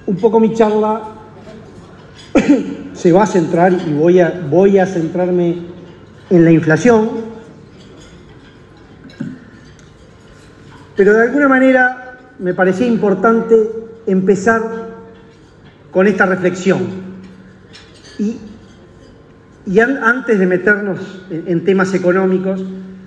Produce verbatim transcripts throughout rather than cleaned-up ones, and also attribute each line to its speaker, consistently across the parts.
Speaker 1: un poco mi charla se va a centrar y voy a, voy a centrarme en la inflación, pero de alguna manera me parecía importante empezar con esta reflexión. Y, y an, antes de meternos en, en temas económicos,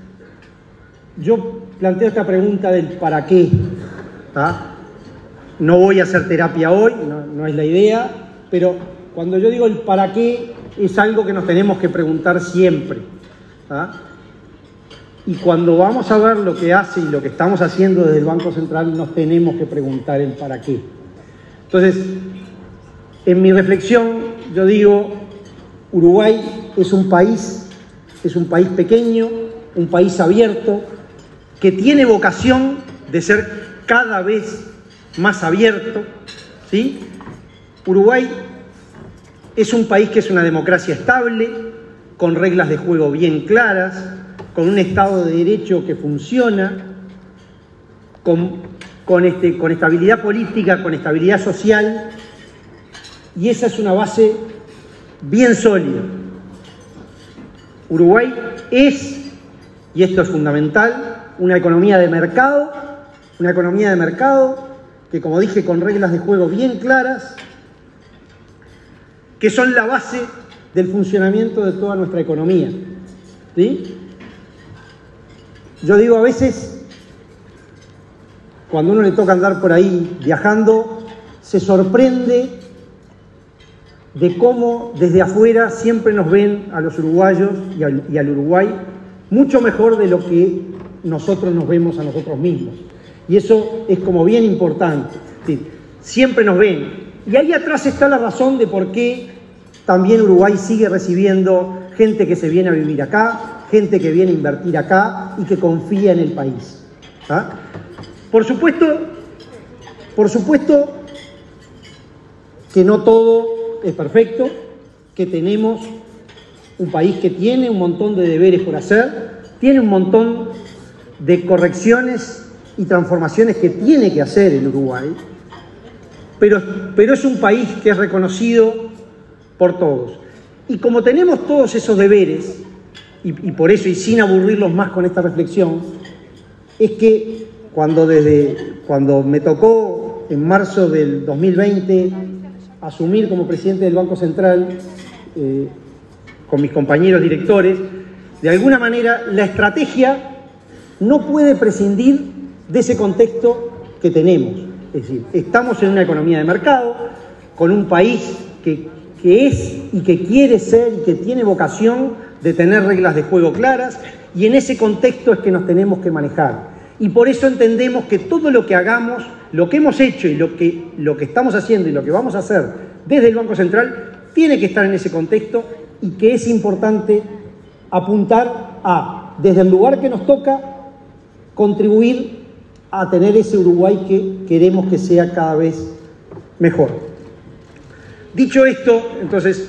Speaker 1: yo planteo esta pregunta del para qué. ¿Tá? No voy a hacer terapia hoy, no, no es la idea, pero cuando yo digo el para qué, es algo que nos tenemos que preguntar siempre. ¿Tá? Y cuando vamos a ver lo que hace y lo que estamos haciendo desde el Banco Central, nos tenemos que preguntar el para qué. Entonces, en mi reflexión, yo digo, Uruguay es un país, es un país pequeño, un país abierto, que tiene vocación de ser cada vez más abierto, ¿sí? Uruguay es un país que es una democracia estable, con reglas de juego bien claras, con un Estado de Derecho que funciona, con, con, este, con estabilidad política, con estabilidad social, y esa es una base bien sólida. Uruguay es, y esto es fundamental, una economía de mercado, una economía de mercado que, como dije, con reglas de juego bien claras, que son la base del funcionamiento de toda nuestra economía. ¿Sí? Yo digo, a veces, cuando uno le toca andar por ahí viajando, se sorprende de cómo desde afuera siempre nos ven a los uruguayos y al, y al Uruguay mucho mejor de lo que nosotros nos vemos a nosotros mismos. Y eso es como bien importante. ¿Sí? Siempre nos ven. Y ahí atrás está la razón de por qué también Uruguay sigue recibiendo gente que se viene a vivir acá, gente que viene a invertir acá y que confía en el país. ¿Ah? Por supuesto, por supuesto que no todo es perfecto, que tenemos un país que tiene un montón de deberes por hacer, tiene un montón de correcciones y transformaciones que tiene que hacer el Uruguay, pero, pero es un país que es reconocido por todos. Y como tenemos todos esos deberes, y, y por eso, y sin aburrirlos más con esta reflexión, es que cuando, desde, cuando me tocó en marzo del dos mil veinte asumir como presidente del Banco Central, eh, con mis compañeros directores, de alguna manera la estrategia no puede prescindir de ese contexto que tenemos. Es decir, estamos en una economía de mercado, con un país que, que es y que quiere ser y que tiene vocación de tener reglas de juego claras, y en ese contexto es que nos tenemos que manejar. Y por eso entendemos que todo lo que hagamos, lo que hemos hecho y lo que, lo que estamos haciendo y lo que vamos a hacer desde el Banco Central, tiene que estar en ese contexto, y que es importante apuntar a, desde el lugar que nos toca, contribuir a tener ese Uruguay que queremos que sea cada vez mejor. Dicho esto, entonces,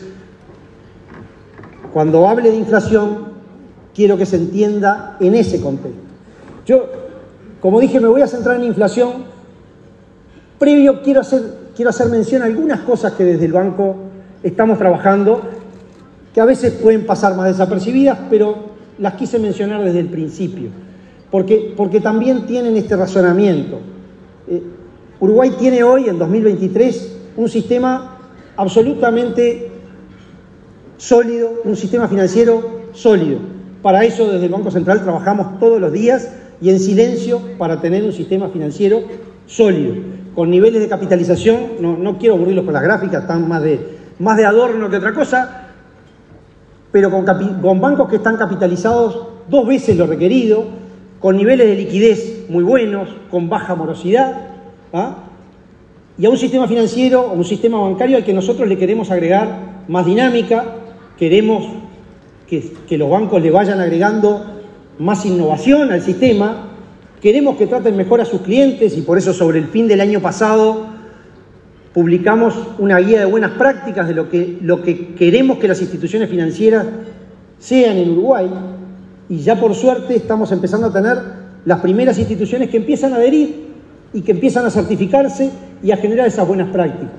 Speaker 1: cuando hable de inflación, quiero que se entienda en ese contexto. Yo, como dije, me voy a centrar en inflación. Previo, quiero hacer, quiero hacer mención a algunas cosas que desde el banco estamos trabajando, que a veces pueden pasar más desapercibidas, pero las quise mencionar desde el principio, porque, porque también tienen este razonamiento. Eh, Uruguay tiene hoy, en dos mil veintitrés, un sistema absolutamente sólido, un sistema financiero sólido. Para eso, desde el Banco Central trabajamos todos los días y en silencio para tener un sistema financiero sólido, con niveles de capitalización, no, no quiero aburrirlos con las gráficas, están más de, más de adorno que otra cosa, pero con, capi, con bancos que están capitalizados dos veces lo requerido, con niveles de liquidez muy buenos, con baja morosidad, ¿ah? Y a un sistema financiero, a un sistema bancario al que nosotros le queremos agregar más dinámica, queremos que, que los bancos le vayan agregando más innovación al sistema, queremos que traten mejor a sus clientes, y por eso sobre el fin del año pasado publicamos una guía de buenas prácticas de lo que, lo que queremos que las instituciones financieras sean en Uruguay, y ya por suerte estamos empezando a tener las primeras instituciones que empiezan a adherir y que empiezan a certificarse y a generar esas buenas prácticas.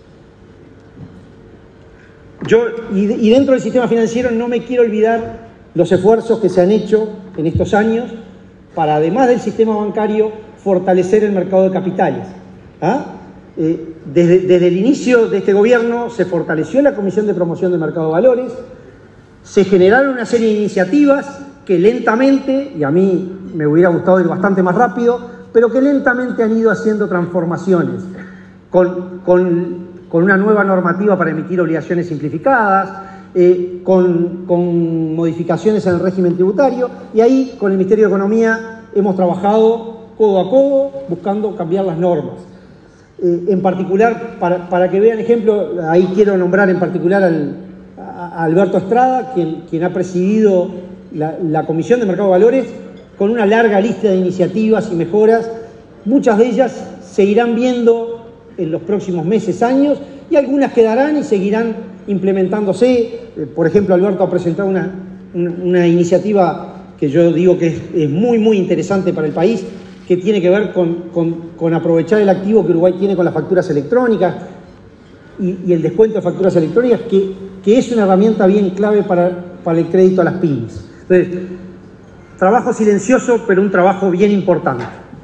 Speaker 1: Yo, y, y dentro del sistema financiero no me quiero olvidar los esfuerzos que se han hecho en estos años para, además del sistema bancario, fortalecer el mercado de capitales. ¿Ah? Eh, desde, desde el inicio de este gobierno se fortaleció la Comisión de Promoción del Mercado de Valores, se generaron una serie de iniciativas que lentamente, y a mí me hubiera gustado ir bastante más rápido, pero que lentamente han ido haciendo transformaciones, con, con, con una nueva normativa para emitir obligaciones simplificadas, eh, con, con modificaciones en el régimen tributario, y ahí con el Ministerio de Economía hemos trabajado codo a codo buscando cambiar las normas. Eh, en particular, para, para que vean ejemplo, ahí quiero nombrar en particular al, a Alberto Estrada, quien, quien ha presidido la, la Comisión de Mercado de Valores, con una larga lista de iniciativas y mejoras. Muchas de ellas se irán viendo en los próximos meses, años, y algunas quedarán y seguirán implementándose. Eh, por ejemplo, Alberto ha presentado una, una, una iniciativa que yo digo que es, es muy, muy interesante para el país, que tiene que ver con, con, con aprovechar el activo que Uruguay tiene con las facturas electrónicas y, y el descuento de facturas electrónicas, que, que es una herramienta bien clave para, para el crédito a las pymes. Entonces, trabajo silencioso, pero un trabajo bien importante.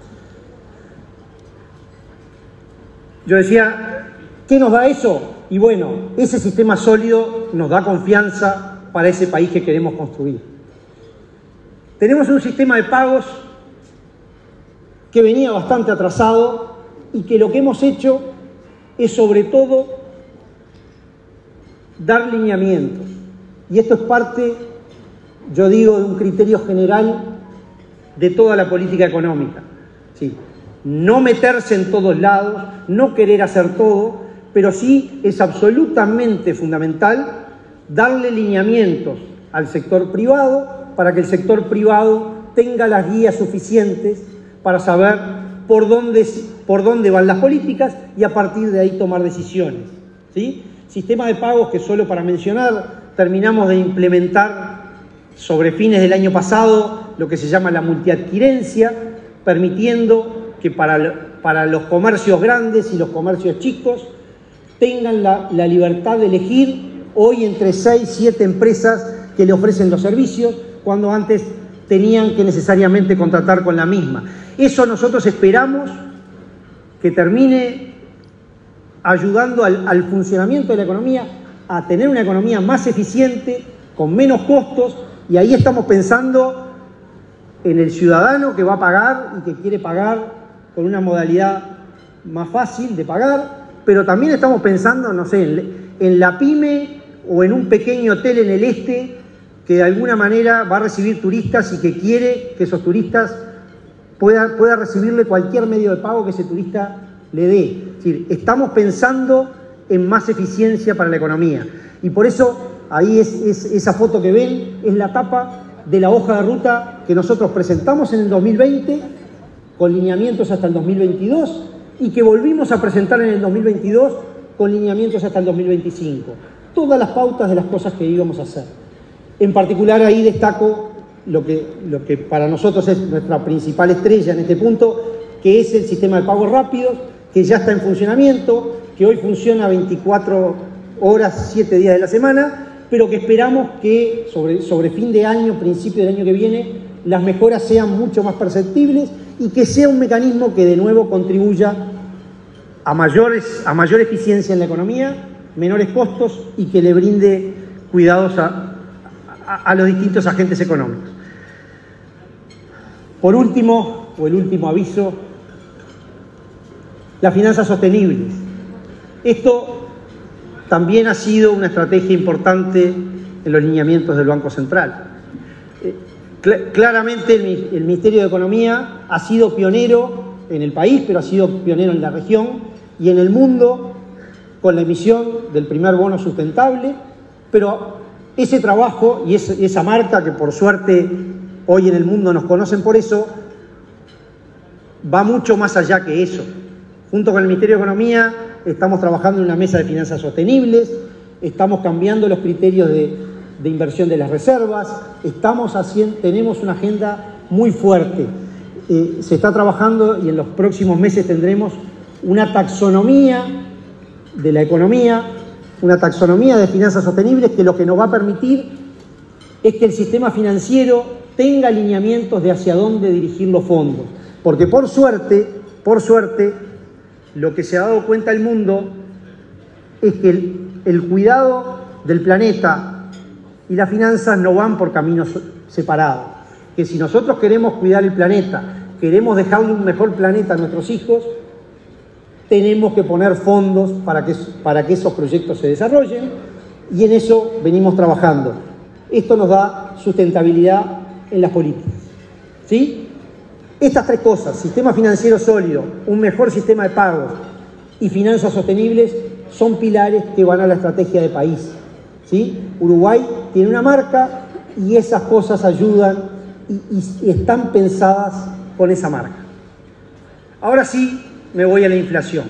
Speaker 1: Yo decía, ¿qué nos da eso? Y bueno, ese sistema sólido nos da confianza para ese país que queremos construir. Tenemos un sistema de pagos que venía bastante atrasado y que lo que hemos hecho es sobre todo dar lineamientos. Y esto es parte, yo digo, de un criterio general de toda la política económica. ¿Sí? No meterse en todos lados, no querer hacer todo, pero sí es absolutamente fundamental darle lineamientos al sector privado para que el sector privado tenga las guías suficientes para saber por dónde, por dónde van las políticas y a partir de ahí tomar decisiones. ¿Sí? Sistema de pagos que, solo para mencionar, terminamos de implementar sobre fines del año pasado lo que se llama la multiadquirencia, permitiendo que para, para los comercios grandes y los comercios chicos tengan la, la libertad de elegir hoy entre seis, siete empresas que le ofrecen los servicios, cuando antes tenían que necesariamente contratar con la misma. Eso nosotros esperamos que termine ayudando al, al funcionamiento de la economía, a tener una economía más eficiente, con menos costos, y ahí estamos pensando en el ciudadano que va a pagar y que quiere pagar con una modalidad más fácil de pagar, pero también estamos pensando, no sé, en, en la pyme o en un pequeño hotel en el este que de alguna manera va a recibir turistas y que quiere que esos turistas pueda, pueda recibirle cualquier medio de pago que ese turista le dé. Es decir, estamos pensando en más eficiencia para la economía. Y por eso, ahí es, es esa foto que ven, es la tapa de la hoja de ruta que nosotros presentamos en el dos mil veinte, con lineamientos hasta el dos mil veintidós, y que volvimos a presentar en el dos mil veintidós con lineamientos hasta el dos mil veinticinco. Todas las pautas de las cosas que íbamos a hacer. En particular, ahí destaco lo que, lo que para nosotros es nuestra principal estrella en este punto, que es el sistema de pagos rápidos, que ya está en funcionamiento, que hoy funciona veinticuatro horas, siete días de la semana, pero que esperamos que sobre, sobre fin de año, principio del año que viene, las mejoras sean mucho más perceptibles y que sea un mecanismo que de nuevo contribuya a, mayores, a mayor eficiencia en la economía, menores costos y que le brinde cuidados a a los distintos agentes económicos. Por último, o el último aviso, las finanzas sostenibles. Esto también ha sido una estrategia importante en los lineamientos del Banco Central. Eh, cl- claramente el, el Ministerio de Economía ha sido pionero en el país, pero ha sido pionero en la región y en el mundo con la emisión del primer bono sustentable, pero ese trabajo y esa marca, que por suerte hoy en el mundo nos conocen por eso, va mucho más allá que eso. Junto con el Ministerio de Economía estamos trabajando en una mesa de finanzas sostenibles, estamos cambiando los criterios de, de inversión de las reservas, estamos haciendo, tenemos una agenda muy fuerte. eh, se está trabajando y en los próximos meses tendremos una taxonomía de la economía, una taxonomía de finanzas sostenibles que lo que nos va a permitir es que el sistema financiero tenga alineamientos de hacia dónde dirigir los fondos. Porque por suerte, por suerte, lo que se ha dado cuenta el mundo es que el, el cuidado del planeta y las finanzas no van por caminos separados. Que si nosotros queremos cuidar el planeta, queremos dejarle un mejor planeta a nuestros hijos, tenemos que poner fondos para que, para que esos proyectos se desarrollen, y en eso venimos trabajando. Esto nos da sustentabilidad en las políticas, ¿sí? Estas tres cosas, sistema financiero sólido, un mejor sistema de pagos y finanzas sostenibles, son pilares que van a la estrategia de país, ¿sí? Uruguay tiene una marca y esas cosas ayudan y, y, y están pensadas con esa marca. Ahora sí, me voy a la inflación.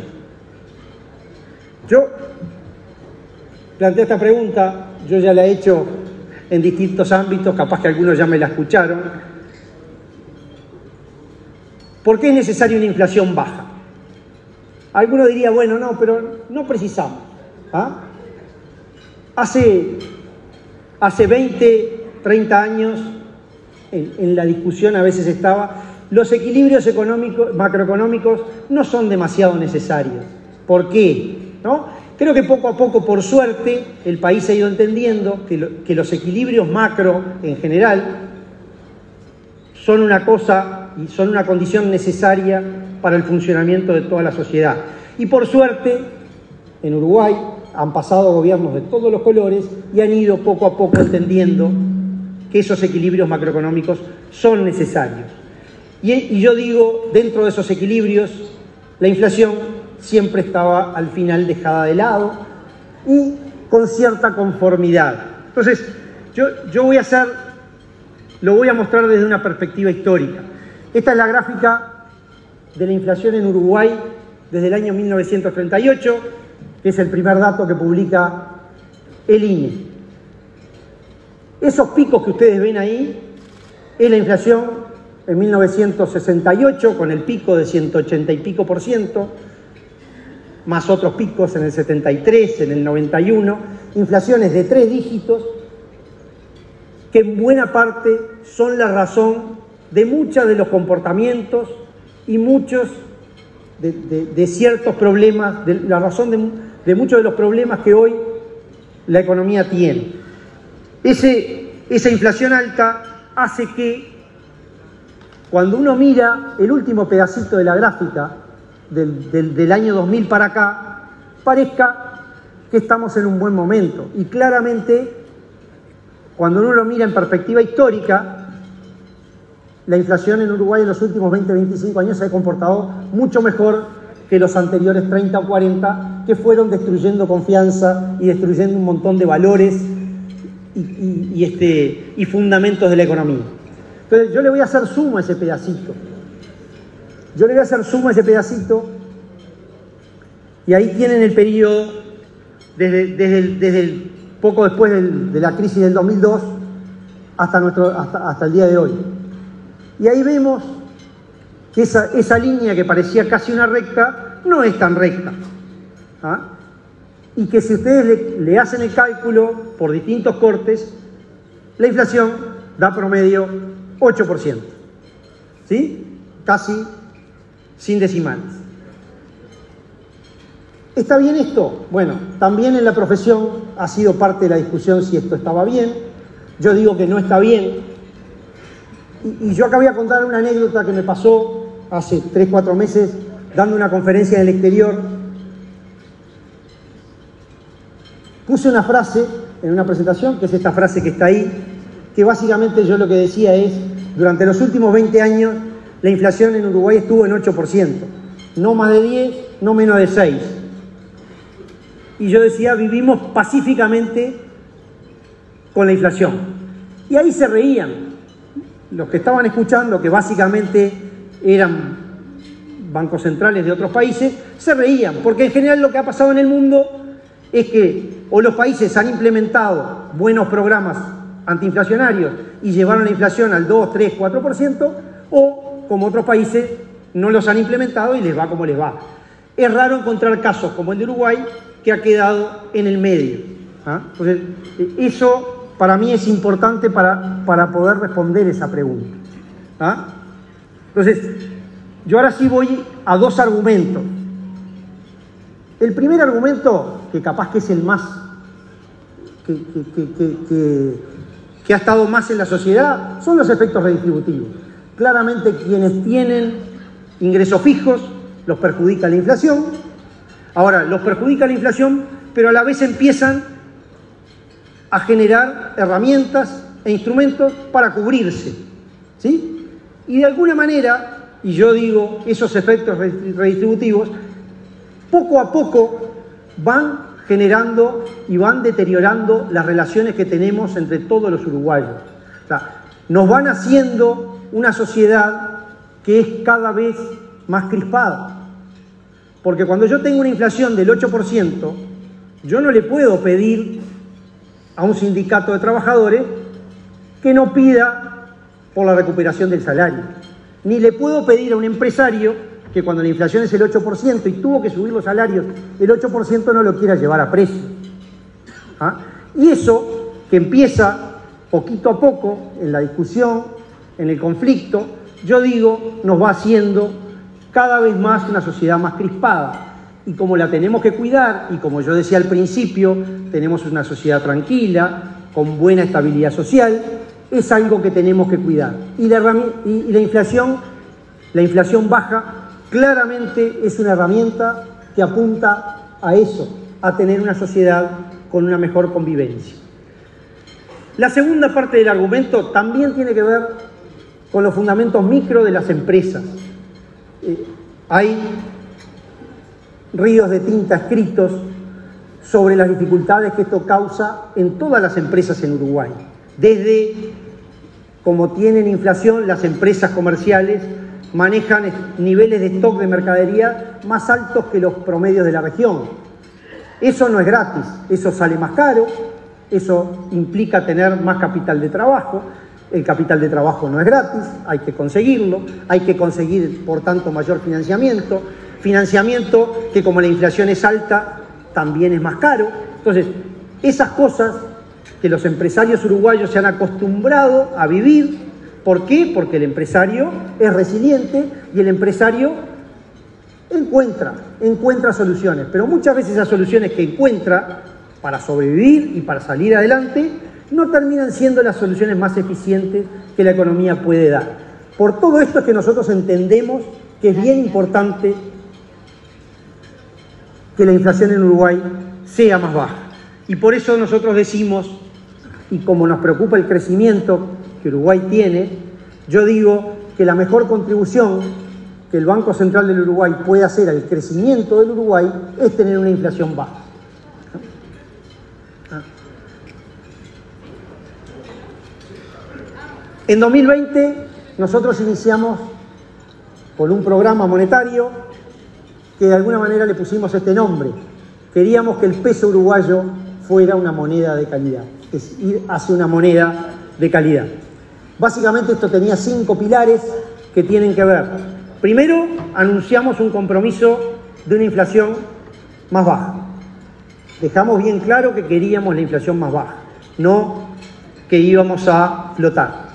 Speaker 1: Yo planteé esta pregunta, yo ya la he hecho en distintos ámbitos, capaz que algunos ya me la escucharon. ¿Por qué es necesaria una inflación baja? Alguno diría, bueno, no, pero no precisamos. ¿Ah? Hace, hace veinte, treinta años, en, en la discusión a veces estaba, los equilibrios económicos, macroeconómicos no son demasiado necesarios. ¿Por qué? ¿No? Creo que poco a poco, por suerte, el país ha ido entendiendo que, lo, que los equilibrios macro en general son una cosa y son una condición necesaria para el funcionamiento de toda la sociedad. Y por suerte, en Uruguay han pasado gobiernos de todos los colores y han ido poco a poco entendiendo que esos equilibrios macroeconómicos son necesarios. Y, y yo digo, dentro de esos equilibrios, la inflación siempre estaba al final dejada de lado y con cierta conformidad. Entonces, yo, yo voy a hacer, lo voy a mostrar desde una perspectiva histórica. Esta es la gráfica de la inflación en Uruguay desde el año mil novecientos treinta y ocho, que es el primer dato que publica el I N E. Esos picos que ustedes ven ahí es la inflación en mil novecientos sesenta y ocho, con el pico de ciento ochenta y pico por ciento, más otros picos en el setenta y tres, en el noventa y uno, inflaciones de tres dígitos que en buena parte son la razón de muchos de los comportamientos y muchos de, de, de ciertos problemas, de, la razón de, de muchos de los problemas que hoy la economía tiene. Ese, esa inflación alta hace que cuando uno mira el último pedacito de la gráfica del, del, del año dos mil para acá, parezca que estamos en un buen momento. Y claramente, cuando uno lo mira en perspectiva histórica, la inflación en Uruguay en los últimos veinte a veinticinco años se ha comportado mucho mejor que los anteriores treinta o cuarenta, que fueron destruyendo confianza y destruyendo un montón de valores y, y, y, este, y fundamentos de la economía. Entonces yo le voy a hacer suma a ese pedacito. Yo le voy a hacer suma a ese pedacito y ahí tienen el periodo desde, desde, el, desde el poco después del, de la crisis del dos mil dos hasta, nuestro, hasta, hasta el día de hoy. Y ahí vemos que esa, esa línea que parecía casi una recta no es tan recta. ¿Ah? Y que si ustedes le, le hacen el cálculo por distintos cortes, la inflación da promedio ocho por ciento. ¿Sí? Casi sin decimales. ¿Está bien esto? Bueno, también en la profesión ha sido parte de la discusión si esto estaba bien. Yo digo que no está bien. Y, y yo acá voy a contar una anécdota que me pasó hace tres, cuatro meses dando una conferencia en el exterior. Puse una frase en una presentación, que es esta frase que está ahí, que básicamente yo lo que decía es, durante los últimos veinte años, la inflación en Uruguay estuvo en ocho por ciento. No más de diez, no menos de seis. Y yo decía, vivimos pacíficamente con la inflación. Y ahí se reían. Los que estaban escuchando, que básicamente eran bancos centrales de otros países, se reían, porque en general lo que ha pasado en el mundo es que o los países han implementado buenos programas antiinflacionarios y llevaron la inflación al dos, tres, cuatro por ciento, o como otros países no los han implementado y les va como les va. Es raro encontrar casos como el de Uruguay, que ha quedado en el medio. ¿Ah? Entonces, eso para mí es importante para, para poder responder esa pregunta. ¿Ah? Entonces, yo ahora sí voy a dos argumentos. El primer argumento, que capaz que es el más, que, que, que, que, que, que ha estado más en la sociedad, son los efectos redistributivos. Claramente quienes tienen ingresos fijos los perjudica la inflación. Ahora, los perjudica la inflación, pero a la vez empiezan a generar herramientas e instrumentos para cubrirse, ¿sí? Y de alguna manera, y yo digo, esos efectos redistributivos, poco a poco van generando y van deteriorando las relaciones que tenemos entre todos los uruguayos. O sea, nos van haciendo una sociedad que es cada vez más crispada. Porque cuando yo tengo una inflación del ocho por ciento, yo no le puedo pedir a un sindicato de trabajadores que no pida por la recuperación del salario. Ni le puedo pedir a un empresario que cuando la inflación es el ocho por ciento y tuvo que subir los salarios el ocho por ciento no lo quiera llevar a precio. ¿Ah? Y eso que empieza poquito a poco en la discusión, en el conflicto, yo digo, nos va haciendo cada vez más una sociedad más crispada. Y como la tenemos que cuidar, y como yo decía al principio, tenemos una sociedad tranquila, con buena estabilidad social, es algo que tenemos que cuidar. Y la, y la inflación, la inflación baja, claramente es una herramienta que apunta a eso, a tener una sociedad con una mejor convivencia. La segunda parte del argumento también tiene que ver con los fundamentos micro de las empresas. Eh, hay ríos de tinta escritos sobre las dificultades que esto causa en todas las empresas en Uruguay. Desde, como tienen inflación, las empresas comerciales manejan niveles de stock de mercadería más altos que los promedios de la región. Eso no es gratis, eso sale más caro, eso implica tener más capital de trabajo. El capital de trabajo no es gratis, hay que conseguirlo, hay que conseguir, por tanto, mayor financiamiento. Financiamiento que, como la inflación es alta, también es más caro. Entonces, esas cosas que los empresarios uruguayos se han acostumbrado a vivir. ¿Por qué? Porque el empresario es resiliente y el empresario encuentra, encuentra soluciones. Pero muchas veces esas soluciones que encuentra para sobrevivir y para salir adelante no terminan siendo las soluciones más eficientes que la economía puede dar. Por todo esto es que nosotros entendemos que es bien importante que la inflación en Uruguay sea más baja. Y por eso nosotros decimos, y como nos preocupa el crecimiento que Uruguay tiene, yo digo que la mejor contribución que el Banco Central del Uruguay puede hacer al crecimiento del Uruguay es tener una inflación baja. En dos mil veinte nosotros iniciamos con un programa monetario que de alguna manera le pusimos este nombre. Queríamos que el peso uruguayo fuera una moneda de calidad, es ir hacia una moneda de calidad. Básicamente esto tenía cinco pilares que tienen que ver. Primero, anunciamos un compromiso de una inflación más baja. Dejamos bien claro que queríamos la inflación más baja, no que íbamos a flotar.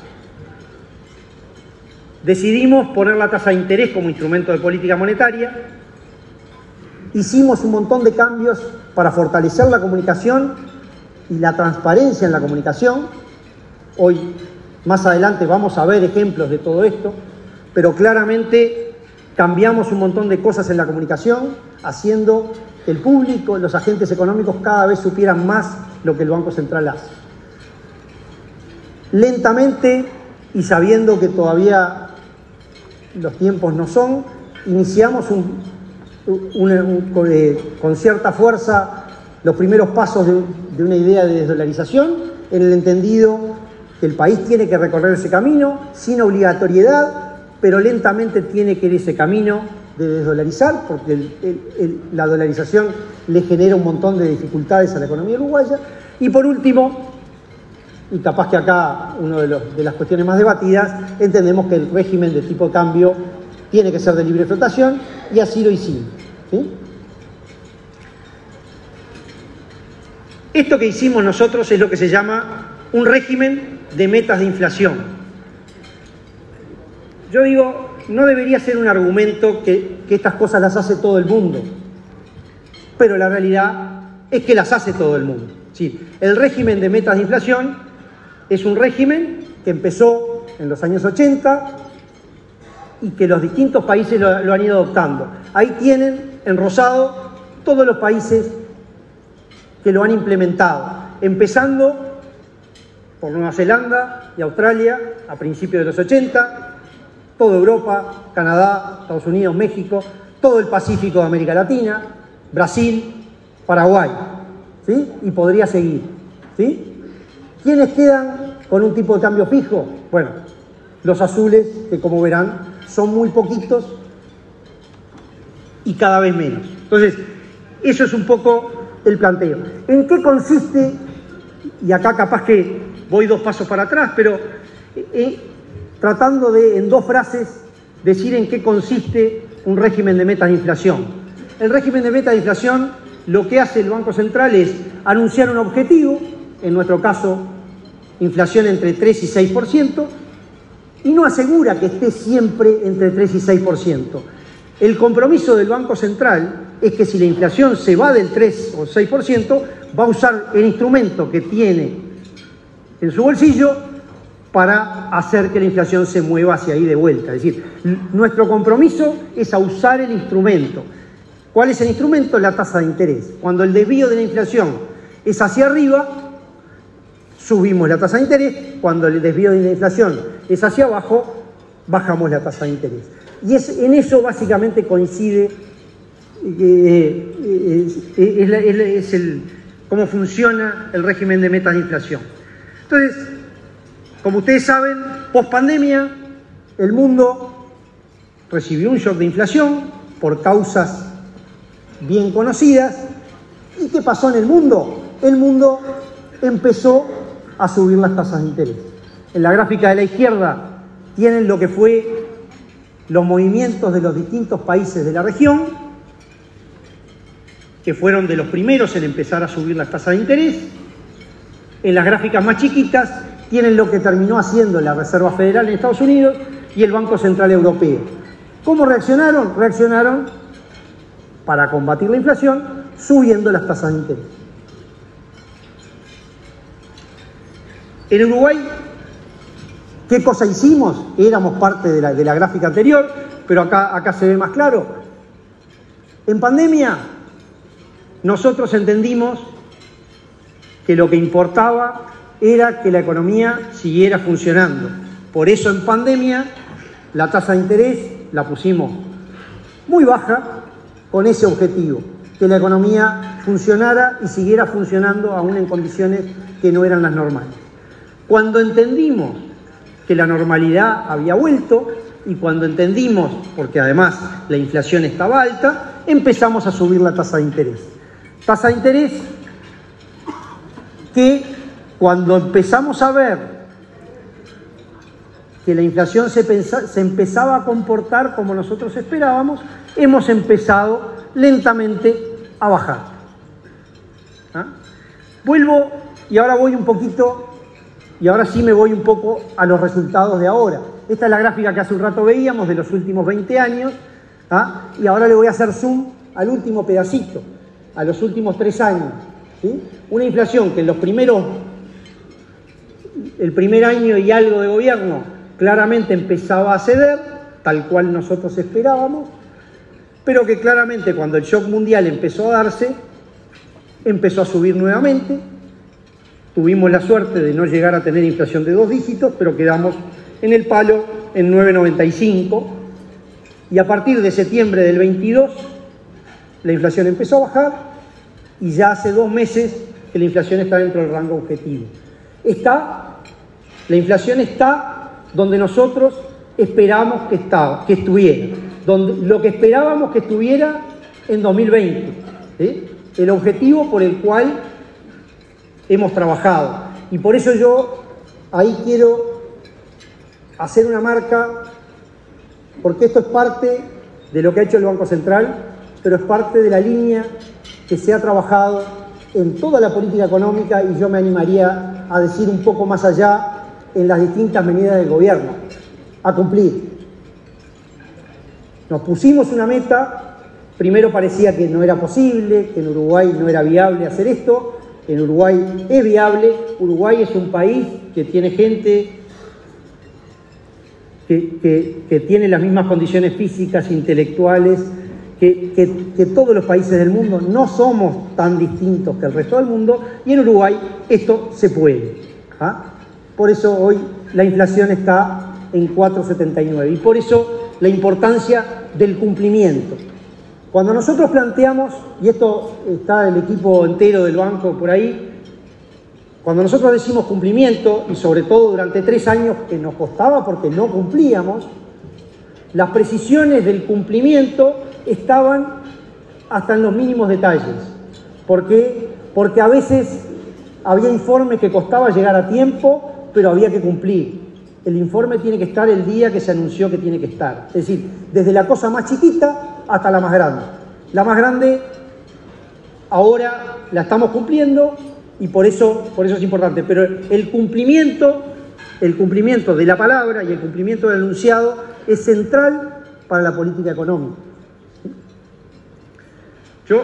Speaker 1: Decidimos poner la tasa de interés como instrumento de política monetaria. Hicimos un montón de cambios para fortalecer la comunicación y la transparencia en la comunicación. Hoy, más adelante, vamos a ver ejemplos de todo esto, pero claramente cambiamos un montón de cosas en la comunicación, haciendo que el público, los agentes económicos cada vez supieran más lo que el Banco Central hace. Lentamente, y sabiendo que todavía los tiempos no son, iniciamos un, un, un, eh, con cierta fuerza los primeros pasos de, de una idea de desdolarización, en el entendido que el país tiene que recorrer ese camino sin obligatoriedad, pero lentamente tiene que ir ese camino de desdolarizar, porque el, el, el, la dolarización le genera un montón de dificultades a la economía uruguaya. Y por último, y capaz que acá, una de, los, de las cuestiones más debatidas, entendemos que el régimen de tipo de cambio tiene que ser de libre flotación, y así lo hicimos, ¿sí? Esto que hicimos nosotros es lo que se llama un régimen de metas de inflación. Yo digo, no debería ser un argumento que, que estas cosas las hace todo el mundo, pero la realidad es que las hace todo el mundo. Sí, el régimen de metas de inflación es un régimen que empezó en los años ochenta y que los distintos países lo, lo han ido adoptando. Ahí tienen en rosado todos los países que lo han implementado, empezando por Nueva Zelanda y Australia a principios de los ochenta, toda Europa, Canadá, Estados Unidos, México, todo el Pacífico de América Latina, Brasil, Paraguay, ¿sí? Y podría seguir, ¿sí? ¿Quiénes quedan con un tipo de cambio fijo? Bueno, los azules, que como verán, son muy poquitos y cada vez menos. Entonces, eso es un poco el planteo. ¿En qué consiste? Y acá capaz que voy dos pasos para atrás, pero eh, tratando de, en dos frases, decir en qué consiste un régimen de metas de inflación. El régimen de metas de inflación, lo que hace el Banco Central es anunciar un objetivo, en nuestro caso, inflación entre tres y seis por ciento, y no asegura que esté siempre entre tres y seis por ciento. El compromiso del Banco Central es que si la inflación se va del tres o seis por ciento, va a usar el instrumento que tiene en su bolsillo para hacer que la inflación se mueva hacia ahí de vuelta. Es decir, nuestro compromiso es a usar el instrumento. ¿Cuál es el instrumento? La tasa de interés. Cuando el desvío de la inflación es hacia arriba, subimos la tasa de interés. Cuando el desvío de la inflación es hacia abajo, bajamos la tasa de interés. Y es, en eso básicamente coincide eh, es, es, es, es el, cómo funciona el régimen de metas de inflación. Entonces, como ustedes saben, post pandemia, el mundo recibió un shock de inflación por causas bien conocidas. ¿Y qué pasó en el mundo? El mundo empezó a subir las tasas de interés. En la gráfica de la izquierda tienen lo que fue los movimientos de los distintos países de la región, que fueron de los primeros en empezar a subir las tasas de interés. En las gráficas más chiquitas tienen lo que terminó haciendo la Reserva Federal en Estados Unidos y el Banco Central Europeo. ¿Cómo reaccionaron? Reaccionaron para combatir la inflación subiendo las tasas de interés. En Uruguay, ¿qué cosa hicimos? Éramos parte de la, de la gráfica anterior, pero acá, acá se ve más claro. En pandemia, nosotros entendimos que lo que importaba era que la economía siguiera funcionando. Por eso en pandemia la tasa de interés la pusimos muy baja con ese objetivo, que la economía funcionara y siguiera funcionando aún en condiciones que no eran las normales. Cuando entendimos que la normalidad había vuelto y cuando entendimos, porque además la inflación estaba alta, empezamos a subir la tasa de interés. Tasa de interés que cuando empezamos a ver que la inflación se, pensa, se empezaba a comportar como nosotros esperábamos, hemos empezado lentamente a bajar. ¿Ah? Vuelvo y ahora voy un poquito, y ahora sí me voy un poco a los resultados de ahora. Esta es la gráfica que hace un rato veíamos de los últimos veinte años, ¿ah? Y ahora le voy a hacer zoom al último pedacito, a los últimos tres años. ¿Sí? Una inflación que en los primeros, el primer año y algo de gobierno, claramente empezaba a ceder, tal cual nosotros esperábamos, pero que claramente cuando el shock mundial empezó a darse, empezó a subir nuevamente. Tuvimos la suerte de no llegar a tener inflación de dos dígitos, pero quedamos en el palo en nueve coma noventa y cinco, y a partir de septiembre del veintidós la inflación empezó a bajar y ya hace dos meses que la inflación está dentro del rango objetivo. Está, la inflación está donde nosotros esperamos que, estaba, que estuviera, donde, lo que esperábamos que estuviera en dos mil veinte, ¿sí? El objetivo por el cual hemos trabajado. Y por eso yo ahí quiero hacer una marca, porque esto es parte de lo que ha hecho el Banco Central, pero es parte de la línea que se ha trabajado en toda la política económica, y yo me animaría a decir un poco más allá en las distintas medidas del gobierno, a cumplir. Nos pusimos una meta, primero parecía que no era posible, que en Uruguay no era viable hacer esto. En Uruguay es viable. Uruguay es un país que tiene gente que, que, que tiene las mismas condiciones físicas, intelectuales, que, que, que todos los países del mundo. No somos tan distintos que el resto del mundo, y en Uruguay esto se puede. ¿Ah? Por eso hoy la inflación está en cuatro coma setenta y nueve, y por eso la importancia del cumplimiento. Cuando nosotros planteamos, y esto está el equipo entero del banco por ahí, cuando nosotros decimos cumplimiento, y sobre todo durante tres años que nos costaba porque no cumplíamos, las precisiones del cumplimiento estaban hasta en los mínimos detalles. ¿Por qué? Porque a veces había informes que costaba llegar a tiempo, pero había que cumplir. El informe tiene que estar el día que se anunció que tiene que estar. Es decir, desde la cosa más chiquita hasta la más grande. La más grande ahora la estamos cumpliendo, y por eso, por eso es importante. Pero el cumplimiento, el cumplimiento de la palabra y el cumplimiento del enunciado es central para la política económica. Yo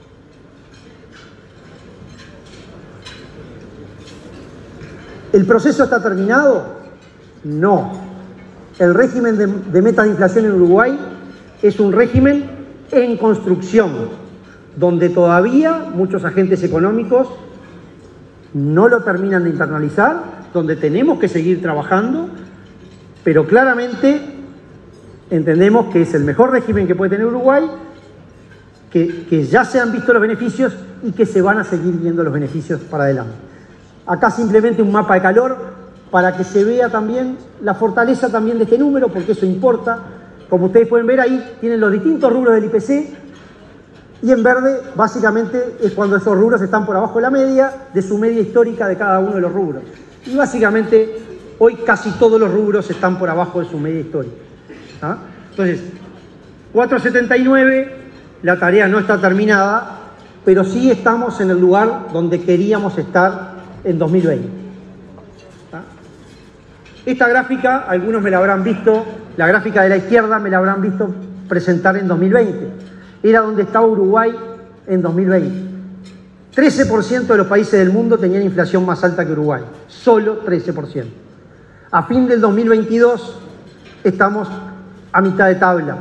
Speaker 1: ¿El proceso está terminado? No. El régimen de, de metas de inflación en Uruguay es un régimen en construcción, donde todavía muchos agentes económicos no lo terminan de internalizar, donde tenemos que seguir trabajando, pero claramente entendemos que es el mejor régimen que puede tener Uruguay, que, que ya se han visto los beneficios y que se van a seguir viendo los beneficios para adelante. Acá simplemente un mapa de calor para que se vea también la fortaleza también de este número, porque eso importa. Como ustedes pueden ver ahí, tienen los distintos rubros del I P C, y en verde básicamente es cuando esos rubros están por abajo de la media, de su media histórica de cada uno de los rubros. Y básicamente hoy casi todos los rubros están por abajo de su media histórica. ¿Ah? Entonces, cuatro coma setenta y nueve, la tarea no está terminada, pero sí estamos en el lugar donde queríamos estar en dos mil veinte. ¿Ah? Esta gráfica, algunos me la habrán visto, la gráfica de la izquierda me la habrán visto presentar en dos mil veinte. Era donde estaba Uruguay en dos mil veinte. trece por ciento de los países del mundo tenían inflación más alta que Uruguay. Solo trece por ciento. A fin del dos mil veintidós estamos a mitad de tabla.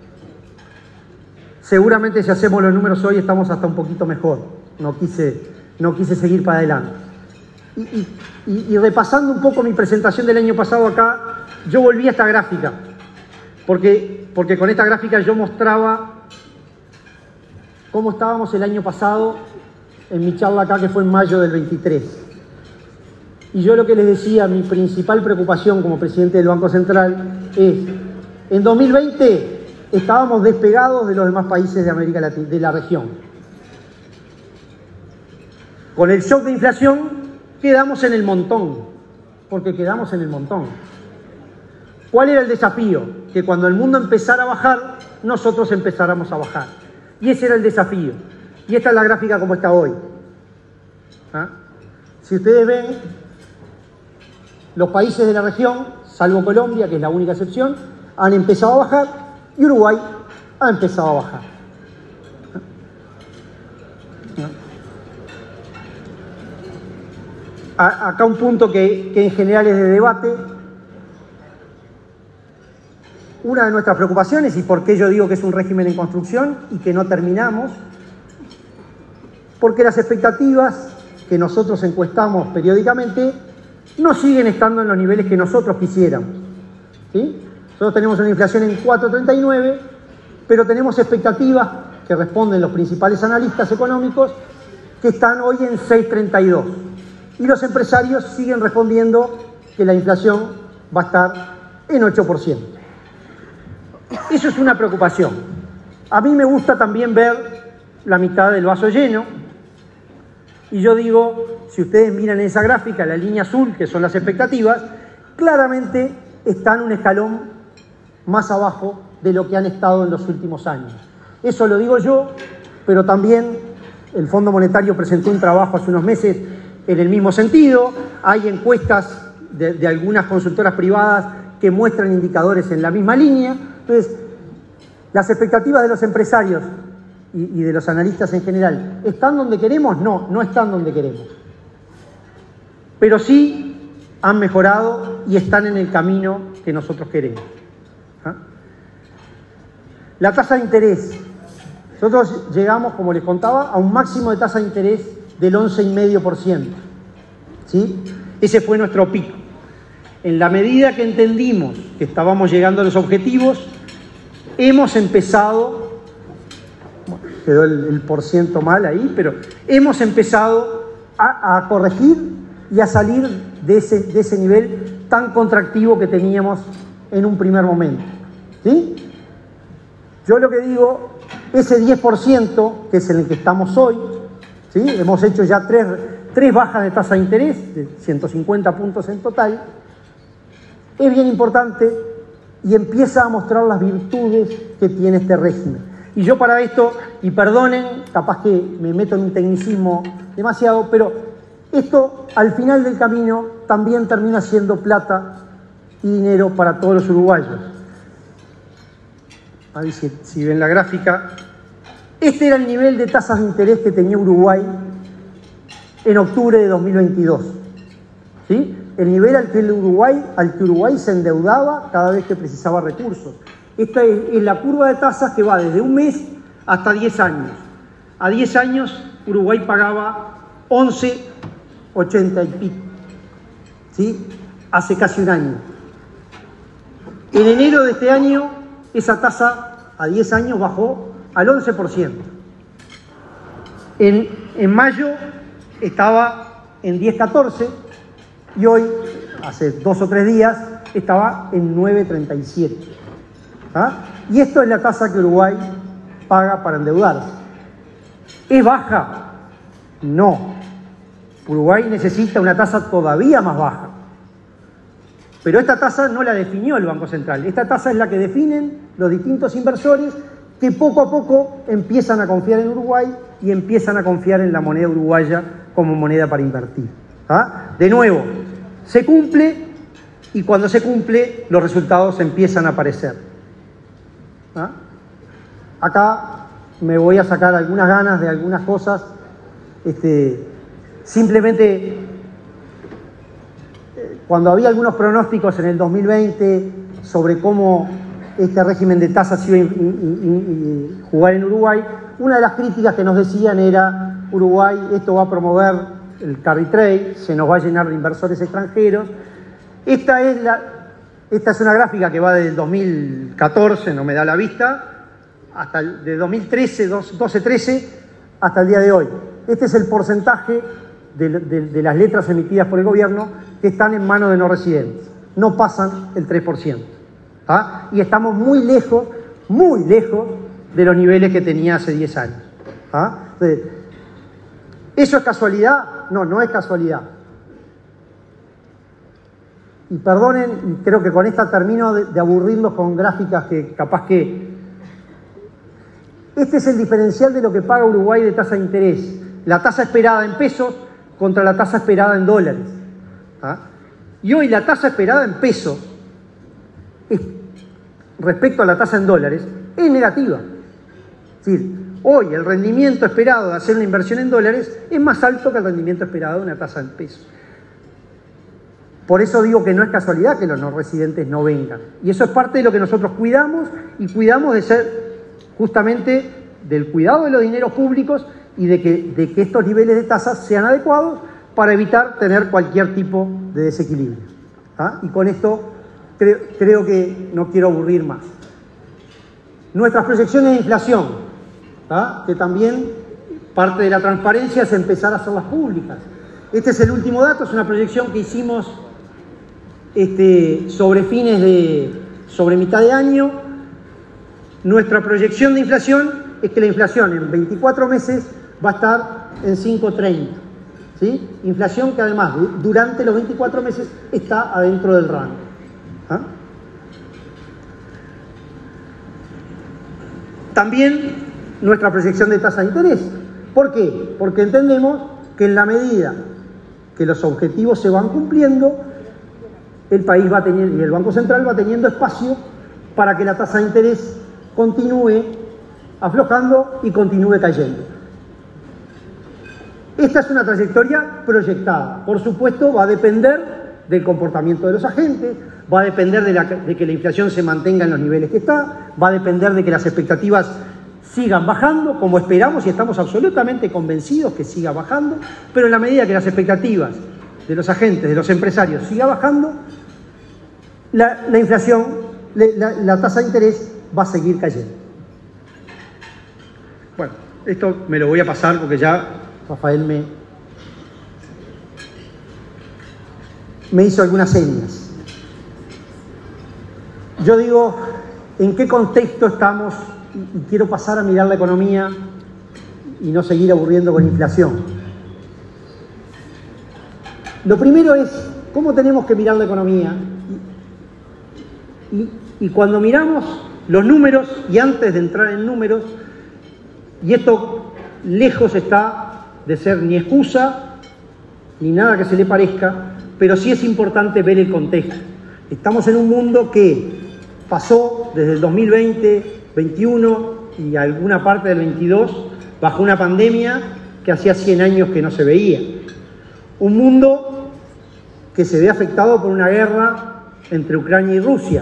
Speaker 1: Seguramente si hacemos los números hoy estamos hasta un poquito mejor. No quise, no quise seguir para adelante. Y, y, y, y repasando un poco mi presentación del año pasado acá, yo volví a esta gráfica. Porque, porque con esta gráfica yo mostraba cómo estábamos el año pasado en mi charla acá, que fue en mayo del veintitrés. Y yo lo que les decía, mi principal preocupación como presidente del Banco Central es, en dos mil veinte estábamos despegados de los demás países de América Latina, de la región. Con el shock de inflación quedamos en el montón, porque quedamos en el montón. ¿Cuál era el desafío? Que cuando el mundo empezara a bajar, nosotros empezáramos a bajar. Y ese era el desafío. Y esta es la gráfica como está hoy. ¿Ah? Si ustedes ven, los países de la región, salvo Colombia, que es la única excepción, han empezado a bajar, y Uruguay ha empezado a bajar. ¿Ah? Acá un punto que, que en general es de debate. Una de nuestras preocupaciones, y por qué yo digo que es un régimen en construcción y que no terminamos, porque las expectativas que nosotros encuestamos periódicamente no siguen estando en los niveles que nosotros quisiéramos. ¿Sí? Nosotros tenemos una inflación en cuatro coma treinta y nueve, pero tenemos expectativas que responden los principales analistas económicos que están hoy en seis coma treinta y dos. Y los empresarios siguen respondiendo que la inflación va a estar en ocho por ciento. Eso es una preocupación. A mí me gusta también ver la mitad del vaso lleno, Y yo digo, si ustedes miran en esa gráfica, la línea azul, que son las expectativas, claramente están un escalón más abajo de lo que han estado en los últimos años. Eso lo digo yo, pero también el Fondo Monetario presentó un trabajo hace unos meses en el mismo sentido. Hay encuestas de, de algunas consultoras privadas que muestran indicadores en la misma línea. Entonces, las expectativas de los empresarios y, y de los analistas en general, ¿están donde queremos? No, no están donde queremos. Pero sí han mejorado y están en el camino que nosotros queremos. ¿Ah? La tasa de interés. Nosotros llegamos, como les contaba, a un máximo de tasa de interés del once coma cinco por ciento. ¿Sí? Ese fue nuestro pico. En la medida que entendimos que estábamos llegando a los objetivos, hemos empezado, bueno, quedó el, el por ciento mal ahí, pero hemos empezado a, a corregir y a salir de ese, de ese nivel tan contractivo que teníamos en un primer momento. ¿Sí? Yo lo que digo, ese diez por ciento, que es en el que estamos hoy, ¿sí? Hemos hecho ya tres, tres bajas de tasa de interés, de ciento cincuenta puntos en total, es bien importante y empieza a mostrar las virtudes que tiene este régimen. Y yo para esto, y perdonen, capaz que me meto en un tecnicismo demasiado, pero esto al final del camino también termina siendo plata y dinero para todos los uruguayos. A ver si, si ven la gráfica. Este era el nivel de tasas de interés que tenía Uruguay en octubre de dos mil veintidós. ¿Sí? El nivel al que, el Uruguay, al que Uruguay se endeudaba cada vez que precisaba recursos. Esta es, es la curva de tasas que va desde un mes hasta diez años. A diez años Uruguay pagaba once coma ochenta y pico. ¿Sí? Hace casi un año. En enero de este año, esa tasa a diez años bajó al once por ciento. En, en mayo estaba en diez coma catorce y hoy, hace dos o tres días, estaba en nueve coma treinta y siete. ¿Ah? Y esto es la tasa que Uruguay paga para endeudarse. ¿Es baja? No. Uruguay necesita una tasa todavía más baja. Pero esta tasa no la definió el Banco Central. Esta tasa es la que definen los distintos inversores que poco a poco empiezan a confiar en Uruguay y empiezan a confiar en la moneda uruguaya como moneda para invertir. ¿Ah? De nuevo, se cumple y cuando se cumple los resultados empiezan a aparecer. ¿Ah? Acá me voy a sacar algunas ganas de algunas cosas. Este, simplemente... Cuando había algunos pronósticos en el dos mil veinte sobre cómo este régimen de tasas iba a jugar en Uruguay, una de las críticas que nos decían era: Uruguay, esto va a promover el carry trade, se nos va a llenar de inversores extranjeros. Esta es, la, esta es una gráfica que va desde el dos mil catorce, no me da la vista, hasta el, de dos mil trece, doce trece, hasta el día de hoy. Este es el porcentaje de, de, de las letras emitidas por el gobierno que están en manos de no residentes. No pasan el tres por ciento. ¿Ah? Y estamos muy lejos, muy lejos de los niveles que tenía hace diez años. ¿Ah? Entonces, ¿eso es casualidad? No, no es casualidad. Y perdonen, y creo que con esta termino de, de aburrirlos con gráficas que capaz que... Este es el diferencial de lo que paga Uruguay de tasa de interés. La tasa esperada en pesos contra la tasa esperada en dólares. ¿Ah? Y hoy la tasa esperada en pesos es, respecto a la tasa en dólares es negativa. Es decir, hoy el rendimiento esperado de hacer una inversión en dólares es más alto que el rendimiento esperado de una tasa en pesos. Por eso digo que no es casualidad que los no residentes no vengan. Y eso es parte de lo que nosotros cuidamos, y cuidamos de ser justamente del cuidado de los dineros públicos y de que, de que estos niveles de tasas sean adecuados para evitar tener cualquier tipo de desequilibrio. ¿Ah? Y con esto creo, creo que no quiero aburrir más. Nuestras proyecciones de inflación, ¿ah? Que también parte de la transparencia es empezar a hacerlas públicas. Este es el último dato, es una proyección que hicimos este, sobre fines de, sobre mitad de año. Nuestra proyección de inflación es que la inflación en veinticuatro meses va a estar en cinco coma treinta. ¿sí? Inflación que además durante los veinticuatro meses está adentro del rango. ¿Ah? También nuestra proyección de tasa de interés. ¿Por qué? Porque entendemos que en la medida que los objetivos se van cumpliendo, el país va teniendo, y el Banco Central va teniendo espacio para que la tasa de interés continúe aflojando y continúe cayendo. Esta es una trayectoria proyectada. Por supuesto, va a depender del comportamiento de los agentes, va a depender de, la, de que la inflación se mantenga en los niveles que está, va a depender de que las expectativas sigan bajando, como esperamos y estamos absolutamente convencidos que siga bajando, pero en la medida que las expectativas de los agentes, de los empresarios, siga bajando, la, la inflación, la, la tasa de interés va a seguir cayendo. Bueno, esto me lo voy a pasar porque ya Rafael me, me hizo algunas señas. Yo digo, ¿en qué contexto estamos? Y quiero pasar a mirar la economía y no seguir aburriendo con inflación. Lo primero es, ¿cómo tenemos que mirar la economía? Y, y, y cuando miramos los números, y antes de entrar en números, y esto lejos está de ser ni excusa, ni nada que se le parezca, pero sí es importante ver el contexto. Estamos en un mundo que pasó desde el dos mil veinte, veintiuno y alguna parte del veintidós bajo una pandemia que hacía cien años que no se veía. Un mundo que se ve afectado por una guerra entre Ucrania y Rusia.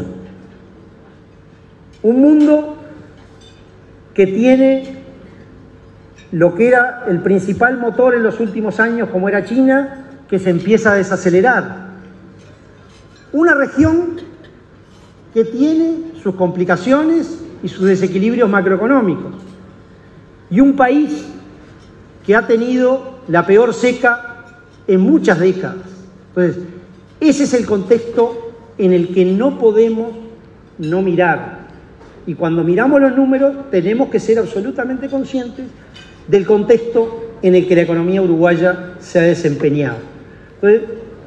Speaker 1: Un mundo que tiene lo que era el principal motor en los últimos años, como era China, que se empieza a desacelerar. Una región que tiene sus complicaciones y sus desequilibrios macroeconómicos. Y un país que ha tenido la peor seca en muchas décadas. Entonces, ese es el contexto en el que no podemos no mirar. Y cuando miramos los números, tenemos que ser absolutamente conscientes del contexto en el que la economía uruguaya se ha desempeñado. Entonces,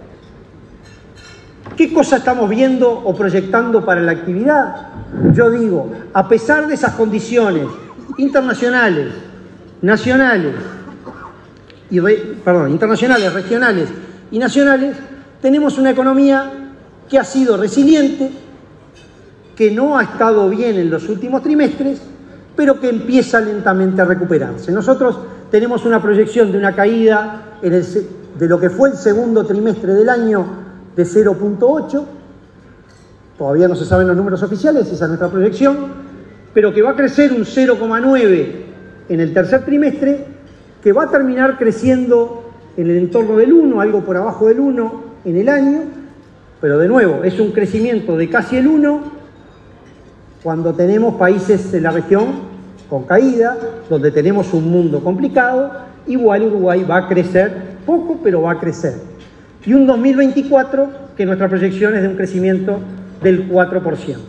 Speaker 1: ¿qué cosa estamos viendo o proyectando para la actividad? Yo digo, a pesar de esas condiciones internacionales, nacionales, y re, perdón, internacionales, regionales y nacionales, tenemos una economía que ha sido resiliente, que no ha estado bien en los últimos trimestres, pero que empieza lentamente a recuperarse. Nosotros tenemos una proyección de una caída en el, de lo que fue el segundo trimestre del año de cero punto ocho, todavía no se saben los números oficiales, esa es nuestra proyección, pero que va a crecer un cero coma nueve en el tercer trimestre, que va a terminar creciendo en el entorno del uno, algo por abajo del uno en el año, pero de nuevo, es un crecimiento de casi el uno cuando tenemos países de la región con caída, donde tenemos un mundo complicado. Igual Uruguay va a crecer poco, pero va a crecer. Y un dos mil veinticuatro que nuestra proyección es de un crecimiento del cuatro por ciento.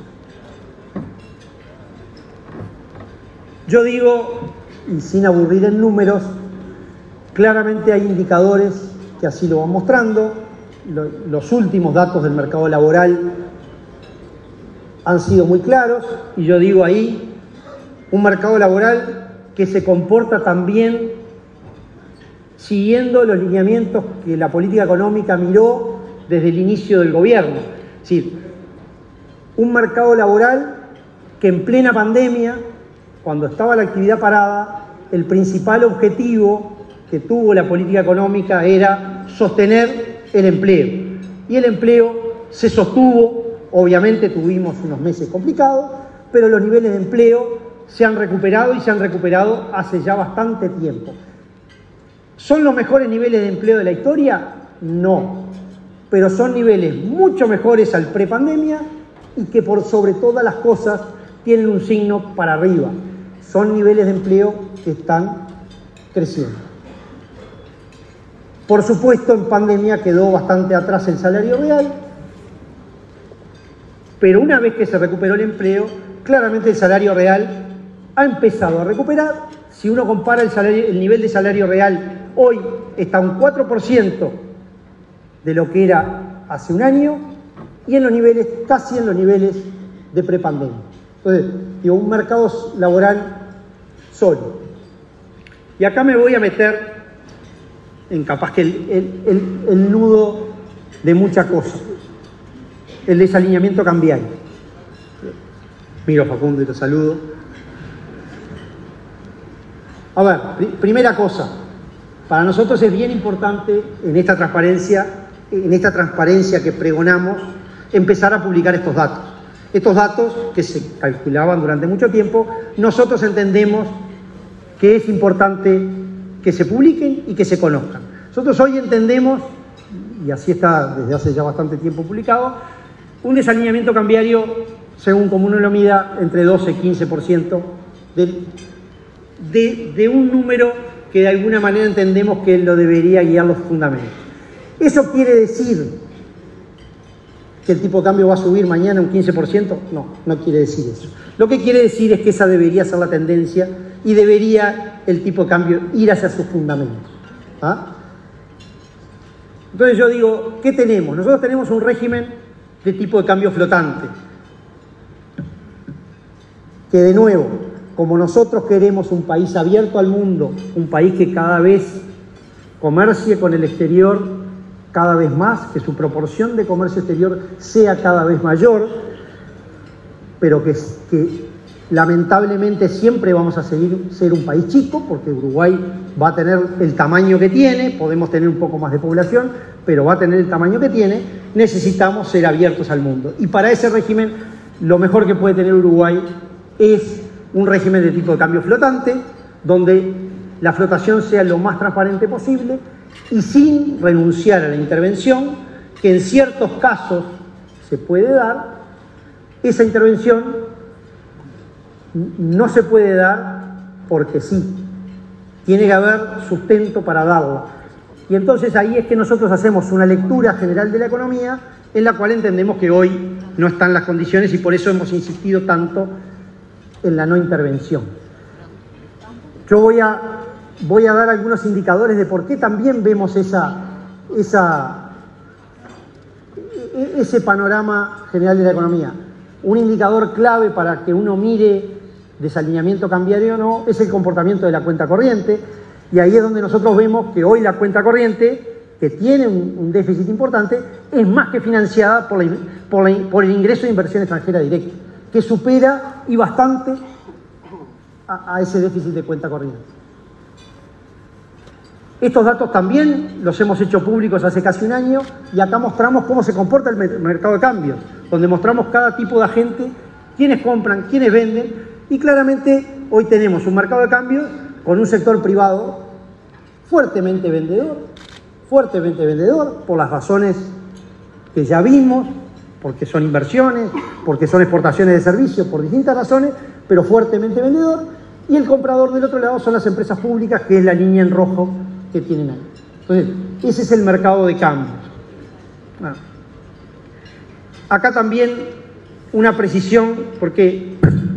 Speaker 1: Yo digo, y sin aburrir en números, claramente hay indicadores que así lo van mostrando. Los últimos datos del mercado laboral han sido muy claros, y yo digo ahí, un mercado laboral que se comporta también siguiendo los lineamientos que la política económica miró desde el inicio del gobierno. Es decir, un mercado laboral que en plena pandemia, cuando estaba la actividad parada, el principal objetivo que tuvo la política económica era sostener el empleo. Y el empleo se sostuvo. Obviamente tuvimos unos meses complicados, pero los niveles de empleo se han recuperado y se han recuperado hace ya bastante tiempo. ¿Son los mejores niveles de empleo de la historia? No, pero son niveles mucho mejores al prepandemia y que por sobre todas las cosas tienen un signo para arriba. Son niveles de empleo que están creciendo. Por supuesto, en pandemia quedó bastante atrás el salario real, pero una vez que se recuperó el empleo, claramente el salario real ha empezado a recuperar. Si uno compara el, salario, el nivel de salario real hoy está un cuatro por ciento de lo que era hace un año y en los niveles, casi en los niveles de prepandemia. Entonces, digo, un mercado laboral sólido. Y acá me voy a meter en capaz que el, el, el, el nudo de mucha cosa, el desalineamiento cambiario. Miro a Facundo y te saludo. A ver, pr primera cosa, para nosotros es bien importante en esta transparencia, en esta transparencia que pregonamos, empezar a publicar estos datos. Estos datos que se calculaban durante mucho tiempo, nosotros entendemos que es importante que se publiquen y que se conozcan. Nosotros hoy entendemos, y así está desde hace ya bastante tiempo publicado, un desalineamiento cambiario, según como uno lo mida, entre doce y quince por ciento de, de, de un número que de alguna manera entendemos que lo debería guiar los fundamentos. ¿Eso quiere decir que el tipo de cambio va a subir mañana un quince por ciento? No, no quiere decir eso. Lo que quiere decir es que esa debería ser la tendencia y debería el tipo de cambio ir hacia sus fundamentos. ¿Ah? Entonces yo digo, ¿qué tenemos? Nosotros tenemos un régimen de tipo de cambio flotante, que de nuevo, como nosotros queremos un país abierto al mundo, un país que cada vez comercie con el exterior cada vez más, que su proporción de comercio exterior sea cada vez mayor, pero que, que lamentablemente siempre vamos a seguir ser un país chico, porque Uruguay va a tener el tamaño que tiene, podemos tener un poco más de población, pero va a tener el tamaño que tiene, necesitamos ser abiertos al mundo. Y para ese régimen, lo mejor que puede tener Uruguay es un régimen de tipo de cambio flotante, donde la flotación sea lo más transparente posible y sin renunciar a la intervención, que en ciertos casos se puede dar. Esa intervención no se puede dar porque sí, tiene que haber sustento para darla. Y entonces ahí es que nosotros hacemos una lectura general de la economía en la cual entendemos que hoy no están las condiciones y por eso hemos insistido tanto en la no intervención. Yo voy a, voy a dar algunos indicadores de por qué también vemos esa, esa, ese panorama general de la economía. Un indicador clave para que uno mire desalineamiento cambiario o no es el comportamiento de la cuenta corriente, y ahí es donde nosotros vemos que hoy la cuenta corriente, que tiene un, un déficit importante, es más que financiada por, la, por, la, por el ingreso de inversión extranjera directa, que supera y bastante a, a ese déficit de cuenta corriente. Estos datos también los hemos hecho públicos hace casi un año y acá mostramos cómo se comporta el mercado de cambios, donde mostramos cada tipo de agente, quiénes compran, quiénes venden, y claramente hoy tenemos un mercado de cambios con un sector privado fuertemente vendedor, fuertemente vendedor por las razones que ya vimos, porque son inversiones, porque son exportaciones de servicios, por distintas razones, pero fuertemente vendedor, y el comprador del otro lado son las empresas públicas, que es la línea en rojo que tienen ahí. Entonces, ese es el mercado de cambios. Bueno, acá también una precisión, porque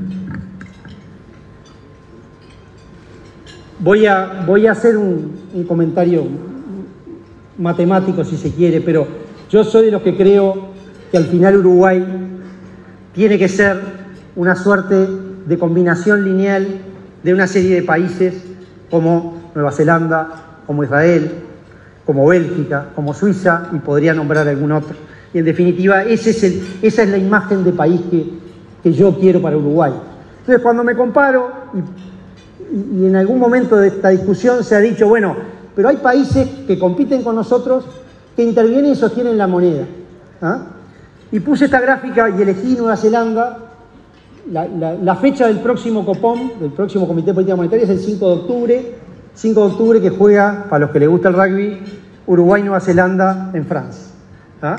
Speaker 1: voy a, voy a hacer un, un comentario matemático si se quiere, pero yo soy de los que creo que al final Uruguay tiene que ser una suerte de combinación lineal de una serie de países como Nueva Zelanda, como Israel, como Bélgica, como Suiza, y podría nombrar algún otro. Y en definitiva, ese es el, esa es la imagen de país que, que yo quiero para Uruguay. Entonces, cuando me comparo, y, y en algún momento de esta discusión se ha dicho, bueno, pero hay países que compiten con nosotros, que intervienen y sostienen la moneda. ¿Ah? Y puse esta gráfica y elegí Nueva Zelanda. La, la, la fecha del próximo COPOM, del próximo Comité de Política Monetaria, es el cinco de octubre. cinco de octubre, que juega, para los que les gusta el rugby, Uruguay-Nueva Zelanda en Francia. ¿Ah?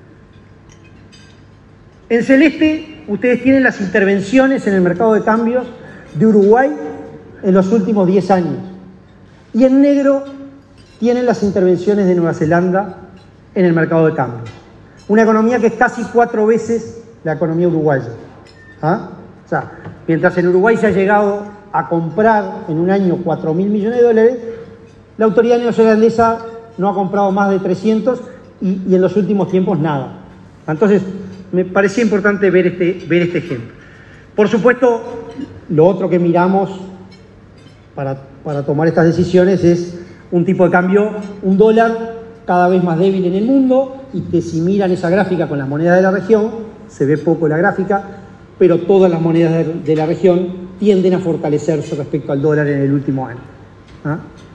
Speaker 1: En celeste, ustedes tienen las intervenciones en el mercado de cambios de Uruguay en los últimos diez años. Y en negro tienen las intervenciones de Nueva Zelanda en el mercado de cambios. Una economía que es casi cuatro veces la economía uruguaya. ¿Ah? O sea, mientras en Uruguay se ha llegado a comprar en un año cuatro mil millones de dólares, La autoridad neozelandesa no ha comprado más de trescientos y, y en los últimos tiempos nada. Entonces, me parecía importante ver este, ver este ejemplo. Por supuesto, lo otro que miramos para, para tomar estas decisiones es un tipo de cambio, un dólar cada vez más débil en el mundo, y que si miran esa gráfica con las monedas de la región, se ve poco la gráfica, pero todas las monedas de, de la región tienden a fortalecerse respecto al dólar en el último año. ¿Ah?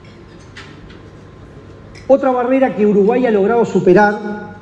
Speaker 1: Otra barrera que Uruguay ha logrado superar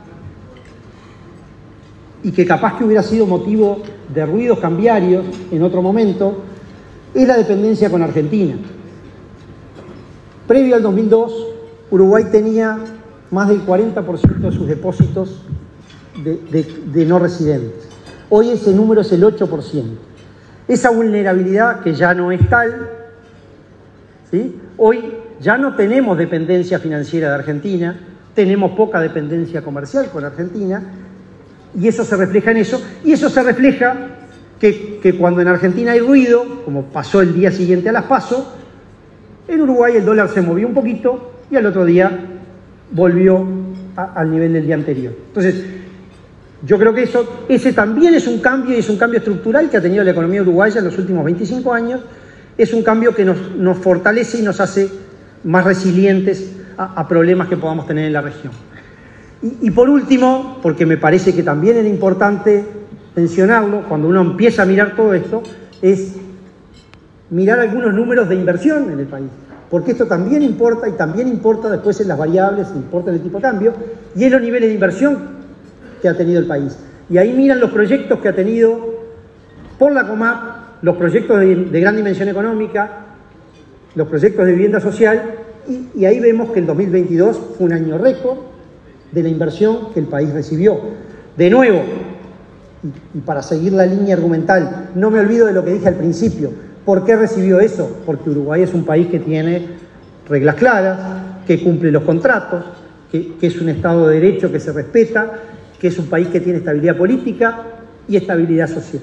Speaker 1: y que capaz que hubiera sido motivo de ruidos cambiarios en otro momento, es la dependencia con Argentina. Previo al dos mil dos, Uruguay tenía más del cuarenta por ciento de sus depósitos de, de, de no residentes. Hoy ese número es el ocho por ciento. Esa vulnerabilidad, que ya no es tal, ¿sí? Hoy ya no tenemos dependencia financiera de Argentina, tenemos poca dependencia comercial con Argentina, y eso se refleja en eso, y eso se refleja que, que cuando en Argentina hay ruido, como pasó el día siguiente a las PASO, en Uruguay el dólar se movió un poquito y al otro día volvió a, al nivel del día anterior. Entonces, yo creo que eso, ese también es un cambio, y es un cambio estructural que ha tenido la economía uruguaya en los últimos veinticinco años, es un cambio que nos, nos fortalece y nos hace más resilientes a, a problemas que podamos tener en la región. Y, y por último, porque me parece que también era importante mencionarlo, cuando uno empieza a mirar todo esto, es mirar algunos números de inversión en el país, porque esto también importa, y también importa después en las variables, importa en el tipo de cambio, y en los niveles de inversión que ha tenido el país. Y ahí miran los proyectos que ha tenido por la COMAP, los proyectos de, de gran dimensión económica, los proyectos de vivienda social, y, y ahí vemos que el dos mil veintidós fue un año récord de la inversión que el país recibió. De nuevo, y, y para seguir la línea argumental, no me olvido de lo que dije al principio. ¿Por qué recibió eso? Porque Uruguay es un país que tiene reglas claras, que cumple los contratos, que, que es un Estado de Derecho que se respeta, que es un país que tiene estabilidad política y estabilidad social.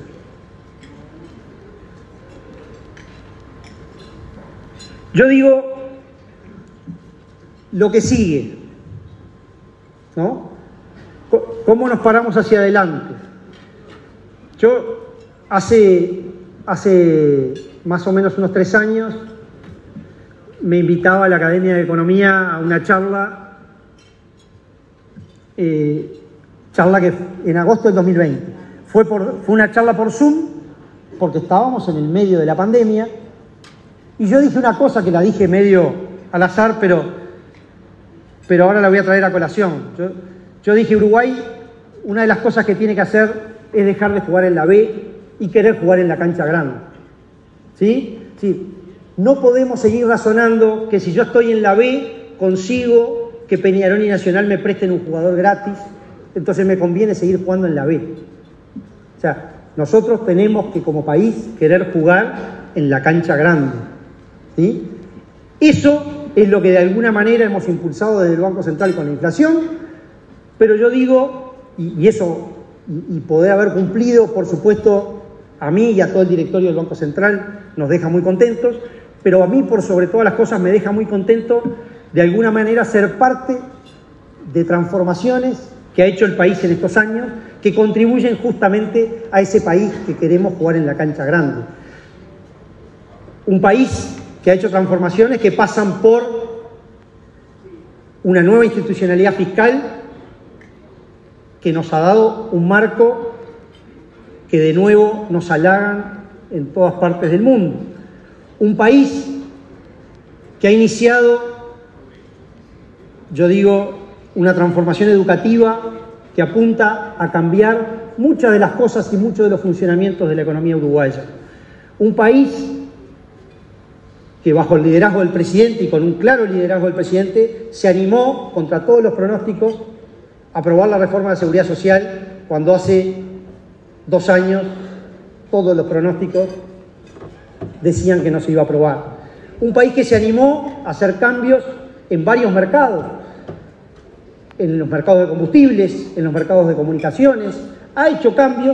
Speaker 1: Yo digo lo que sigue, ¿no? ¿Cómo nos paramos hacia adelante? Yo hace, hace más o menos unos tres años me invitaba a la Academia de Economía a una charla, eh, charla que en agosto del dos mil veinte. Fue, por, fue una charla por Zoom, porque estábamos en el medio de la pandemia, y yo dije una cosa que la dije medio al azar, pero, pero ahora la voy a traer a colación. Yo, yo dije, Uruguay, una de las cosas que tiene que hacer es dejar de jugar en la B y querer jugar en la cancha grande. ¿Sí? Sí. No podemos seguir razonando que si yo estoy en la B, consigo que Peñarol y Nacional me presten un jugador gratis, entonces me conviene seguir jugando en la B. O sea, nosotros tenemos que como país querer jugar en la cancha grande. ¿Sí? Eso es lo que de alguna manera hemos impulsado desde el Banco Central con la inflación, pero yo digo, y, y eso, y, y poder haber cumplido, por supuesto, a mí y a todo el directorio del Banco Central nos deja muy contentos, pero a mí por sobre todas las cosas me deja muy contento de alguna manera ser parte de transformaciones que ha hecho el país en estos años, que contribuyen justamente a ese país que queremos jugar en la cancha grande. Un país que ha hecho transformaciones que pasan por una nueva institucionalidad fiscal que nos ha dado un marco que de nuevo nos halagan en todas partes del mundo. Un país que ha iniciado, yo digo, una transformación educativa que apunta a cambiar muchas de las cosas y muchos de los funcionamientos de la economía uruguaya. Un país que bajo el liderazgo del presidente y con un claro liderazgo del presidente se animó contra todos los pronósticos a aprobar la reforma de seguridad social cuando hace dos años todos los pronósticos decían que no se iba a aprobar. Un país que se animó a hacer cambios en varios mercados, en los mercados de combustibles, en los mercados de comunicaciones, ha hecho cambios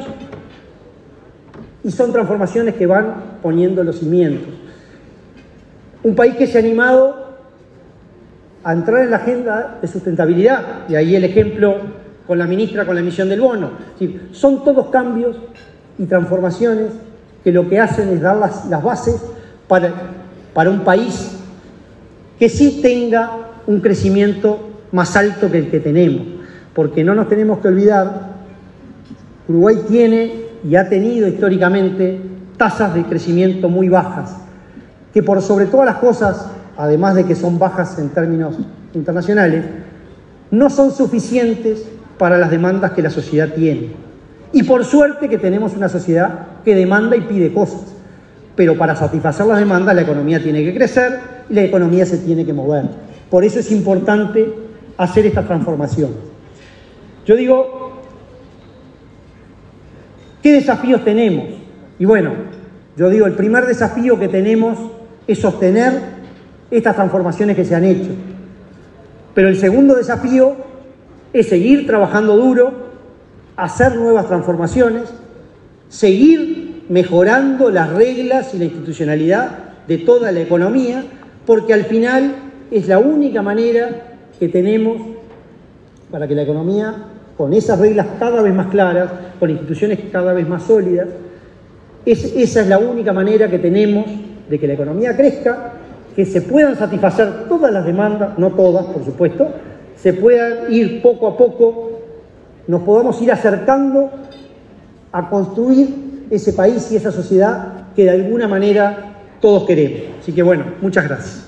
Speaker 1: y son transformaciones que van poniendo los cimientos. Un país que se ha animado a entrar en la agenda de sustentabilidad, y ahí el ejemplo con la ministra con la emisión del bono. Es decir, son todos cambios y transformaciones que lo que hacen es dar las, las bases para, para un país que sí tenga un crecimiento más alto que el que tenemos, porque no nos tenemos que olvidar, Uruguay tiene y ha tenido históricamente tasas de crecimiento muy bajas, que por sobre todas las cosas, además de que son bajas en términos internacionales, no son suficientes para las demandas que la sociedad tiene. Y por suerte que tenemos una sociedad que demanda y pide cosas, pero para satisfacer las demandas la economía tiene que crecer y la economía se tiene que mover. Por eso es importante hacer esta transformación. Yo digo, ¿qué desafíos tenemos? Y bueno, yo digo, el primer desafío que tenemos es sostener estas transformaciones que se han hecho. Pero el segundo desafío es seguir trabajando duro, hacer nuevas transformaciones, seguir mejorando las reglas y la institucionalidad de toda la economía, porque al final es la única manera que tenemos para que la economía, con esas reglas cada vez más claras, con instituciones cada vez más sólidas, es, esa es la única manera que tenemos de que la economía crezca, que se puedan satisfacer todas las demandas, no todas, por supuesto, se puedan ir poco a poco, nos podamos ir acercando a construir ese país y esa sociedad que de alguna manera todos queremos. Así que bueno, muchas gracias.